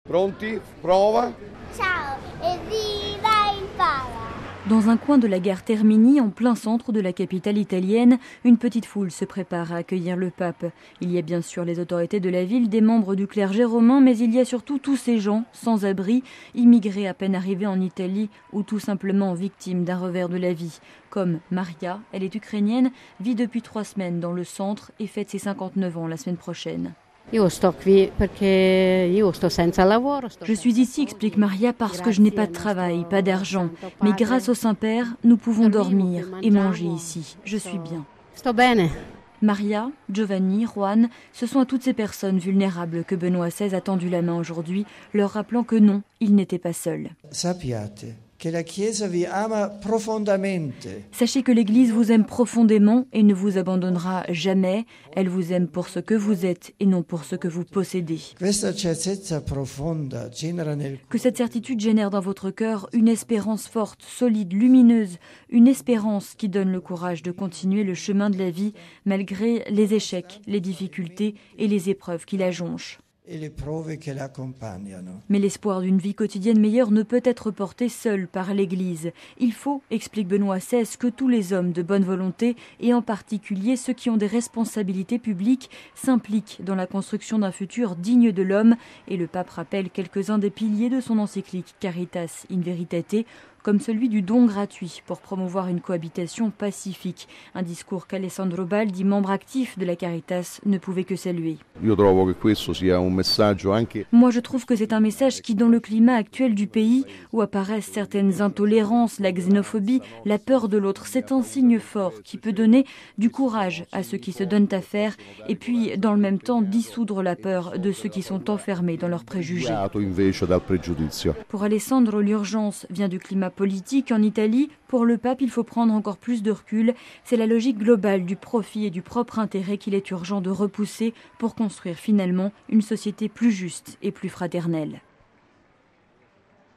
Pronti? Prova? Ciao, evviva il Papa! Dans un coin de la gare Termini, en plein centre de la capitale italienne, une petite foule se prépare à accueillir le pape. Il y a bien sûr les autorités de la ville, des membres du clergé romain, mais il y a surtout tous ces gens sans abri, immigrés à peine arrivés en Italie ou tout simplement victimes d'un revers de la vie. Comme Maria, elle est ukrainienne, vit depuis 3 semaines dans le centre et fête ses 59 ans la semaine prochaine. Je suis ici, explique Maria, parce que je n'ai pas de travail, pas d'argent. Mais grâce au Saint-Père, nous pouvons dormir et manger ici. Je suis bien. Maria, Giovanni, Juan, ce sont à toutes ces personnes vulnérables que Benoît XVI a tendu la main aujourd'hui, leur rappelant que non, il n'était pas seul. Sachez que l'Église vous aime profondément et ne vous abandonnera jamais. Elle vous aime pour ce que vous êtes et non pour ce que vous possédez. Que cette certitude génère dans votre cœur une espérance forte, solide, lumineuse, une espérance qui donne le courage de continuer le chemin de la vie malgré les échecs, les difficultés et les épreuves qui la jonchent. Mais l'espoir d'une vie quotidienne meilleure ne peut être porté seul par l'Église. Il faut, explique Benoît XVI, que tous les hommes de bonne volonté, et en particulier ceux qui ont des responsabilités publiques, s'impliquent dans la construction d'un futur digne de l'homme. Et le pape rappelle quelques-uns des piliers de son encyclique Caritas in Veritate, comme celui du don gratuit pour promouvoir une cohabitation pacifique. Un discours qu'Alessandro Baldi, membre actif de la Caritas, ne pouvait que saluer. Moi, je trouve que c'est un message qui, dans le climat actuel du pays, où apparaissent certaines intolérances, la xénophobie, la peur de l'autre, c'est un signe fort qui peut donner du courage à ceux qui se donnent à faire et puis, dans le même temps, dissoudre la peur de ceux qui sont enfermés dans leurs préjugés. Pour Alessandro, l'urgence vient du climat politique en Italie. Pour le pape, il faut prendre encore plus de recul. C'est la logique globale du profit et du propre intérêt qu'il est urgent de repousser pour construire finalement une société plus juste et plus fraternelle.